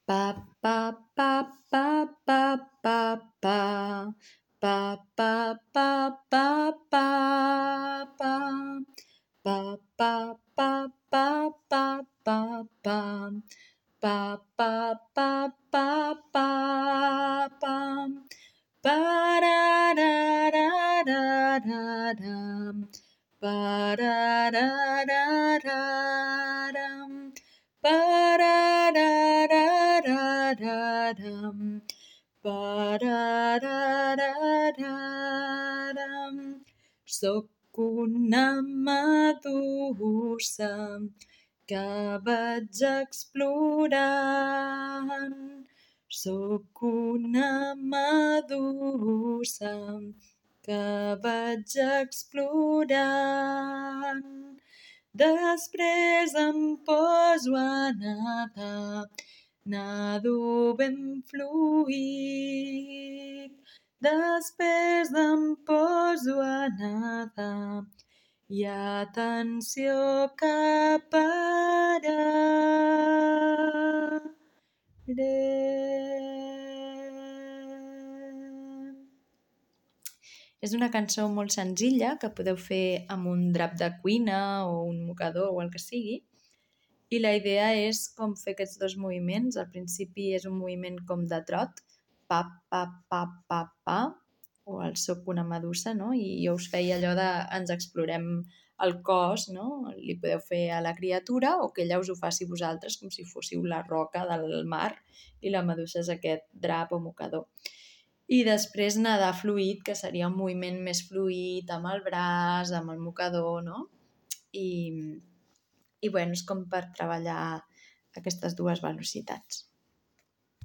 Pa, pa, pa, pa, pa, pa, pa. Pa, pa, pa, pa, pa, pa. Pa, pa, pa, pa, pa, pa, pa. Pa, pa, pa, pa, pa, pa. Pa-da-da-da-da-dam. Pa-da-da-da-da-dam. Pa-da-da-da-da-dam. Pa-da-da-da-da-dam. Soc una medusa que vaig explorant. Soc una medusa que vaig explorant. Després em poso a nedar, nado ben fluid. Després em poso a nedar i atenció que pararé. És una cançó molt senzilla que podeu fer amb un drap de cuina o un mocador o el que sigui. I la idea és com fer aquests dos moviments. Al principi és un moviment com de trot, pa, pa, pa, pa, pa, o el soc una medusa, no? I jo us feia allò de ens explorem el cos, no? Li podeu fer a la criatura o que ella us ho faci vosaltres, com si fóssiu la roca del mar i la medusa és aquest drap o mocador. I després nedar fluid, que seria un moviment més fluid amb el braç, amb el mocador, no? I bueno, és com per treballar aquestes dues velocitats.